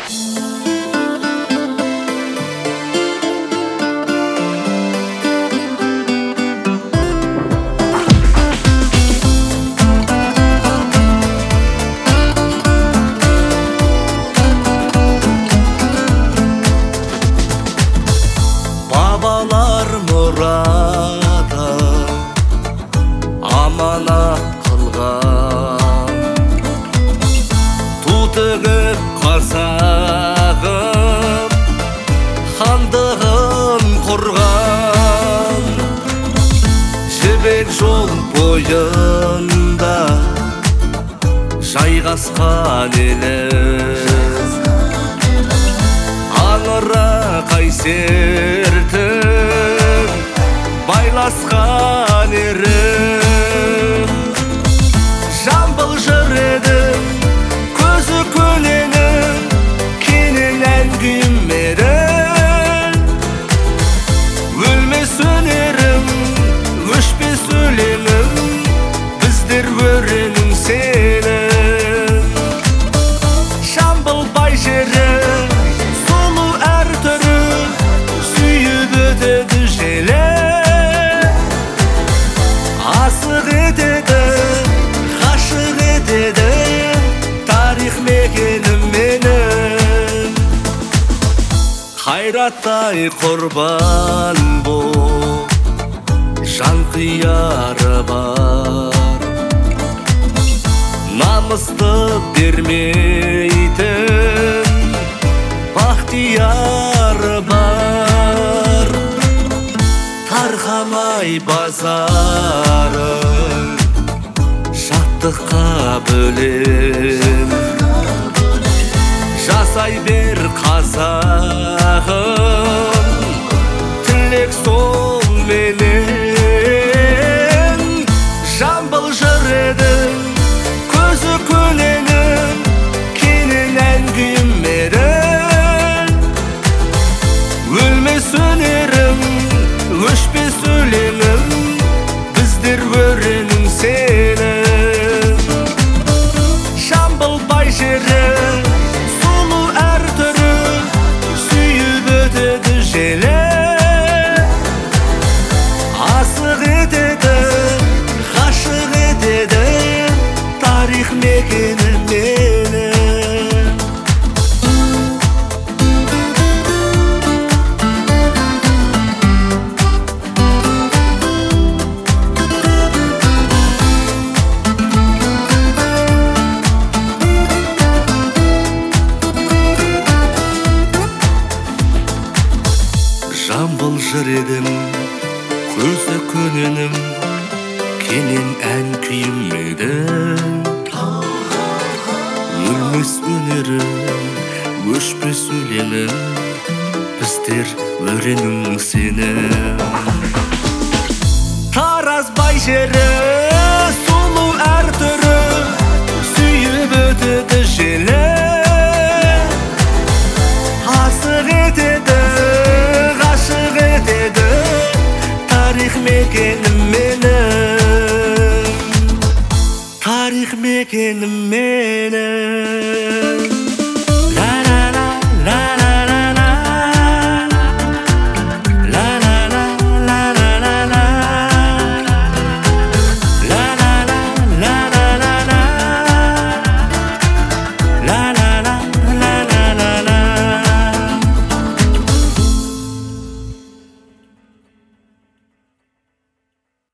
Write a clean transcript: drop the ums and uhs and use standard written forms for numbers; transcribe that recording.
Babalar murada amanat kılgan, tutugip kasagıp handığın kurgan. Жібек жол бойында жайғасқан елім, аңыра қайсертім байласқан ерім. Жамбыл жыр едім, көзі көненім, кененен күймерім. Өлмес өнерім, өшпес өлеңім, біздер өренің сенің. Жамбыл бай жері, сұлу әр түрі, сүйіп өтеді желі. Асық етеді, ғашық етеді, тарих мекенім менің. Қайраттай құрбан бол, жан қияры бар, намысты бермейтін бақтияры бар. Тарқамай базарың, шаттыққа бөлем, жасай бер қазағым, тілек сол менен. Жамбыл жыр едім, көзі көненім, кененен күймерім. Өлмес өнерім, өшпес өлеңім, біздер өренің сенің. Жамбыл бай жері, сұлу әр түрі, сүйіп өтеді желі. Асық етеді, ғашық етеді, тарих мекені менің. Жамбыл жыр едім, көзі көненім, кенен ән күймедің. Өлмес өнерім, өшпес өлеңім, біздер өренің сенің. Тараз бай жері, сұлу әр түрі,